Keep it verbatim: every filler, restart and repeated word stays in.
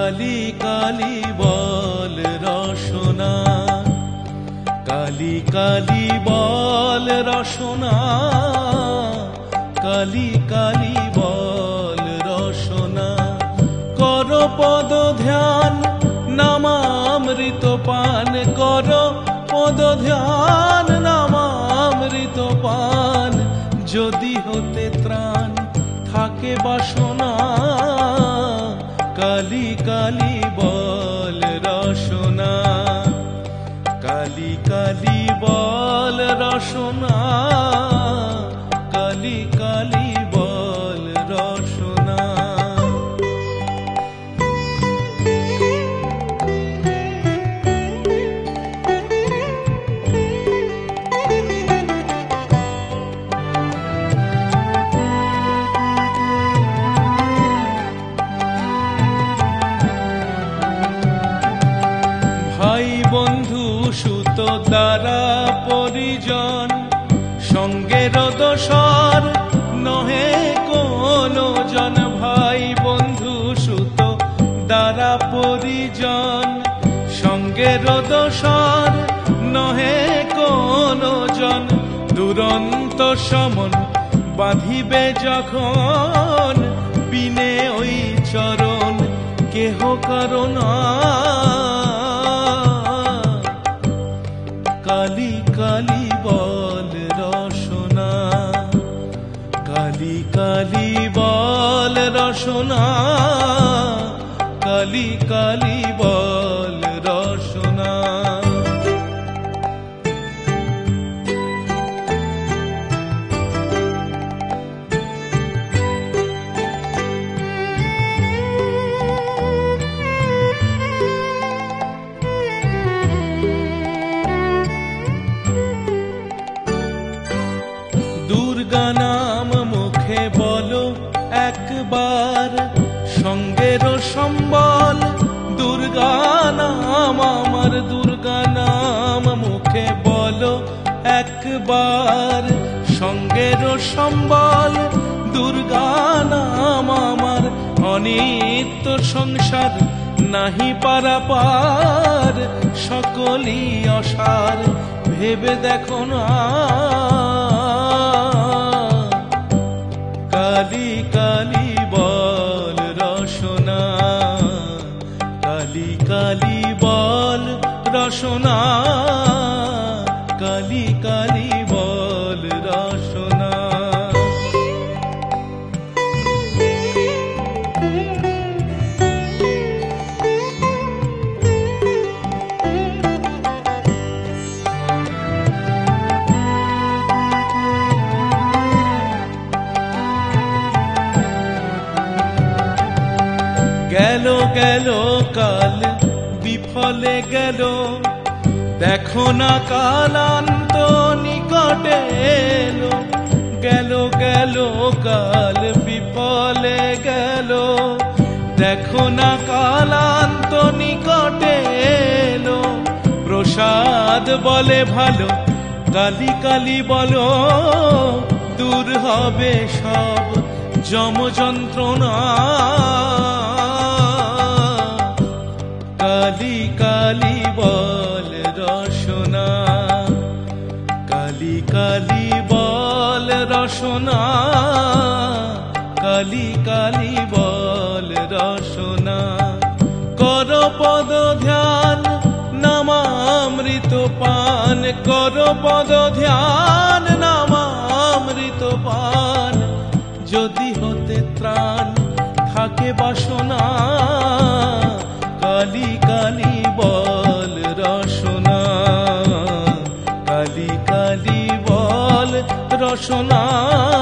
কালি কালি বল রসনা, কালি কালি বল রসনা, কালি কালি বল রসনা। কর পদ ধ্যান নামামৃত পান, কর পদ ধ্যান নামামৃত পান। যদি হতে ত্রাণ থাকে বাসনা, কালি কালি বল রসনা, কালি কালি বল রসনা, কালি কালি বল রসনা। ভাই বন্ধু সুত দ্বারা পরিজন, সঙ্গের দোসর নহে কোনো জন। ভাই বন্ধু সুত দ্বারা পরিজন, সঙ্গের দোসর নহে কোনো জন। দুরন্ত সমন বাঁধিবে যখন, বিনে ওই চরণ কেহ করুণা। কালি কালি বল রসনা, কালি কালি বল রসনা, কালি কালি বল রসনা। দুর্গা নাম মুখে বলো একবার, সঙ্গের সম্বল দুর্গা নাম আমার। দুর্গা নাম মুখে বলো একবার, সঙ্গের সম্বল দুর্গা নাম আমার। অনিত্য সংসার নাহি পারাপার, সকলই অসার ভেবে দেখো না। কালি কালি বল রসনা, কালি কালি বল রসনা, কালি কালি বল রসনা। গেল গেল কাল বিফলে গেল, দেখো না কালান্ত নিকটে এলো। গেল গেল কাল বিফলে গেল, দেখো না কালান্ত নিকটে এলো। প্রসাদ বলে ভালো, কালি কালি বলো, দূর হবে সব যম যন্ত্রণা। কালি কালি বল রসনা, কালি কালি বল রসনা, কালি কালি বল রসনা। কর পদ ধ্যান নামামৃত পান, কর পদ ধ্যান নামামৃত পান। যদি হতে ত্রাণ থাকে বাসনা, কালি কালি বল রসনা, কালি কালি বল রসনা।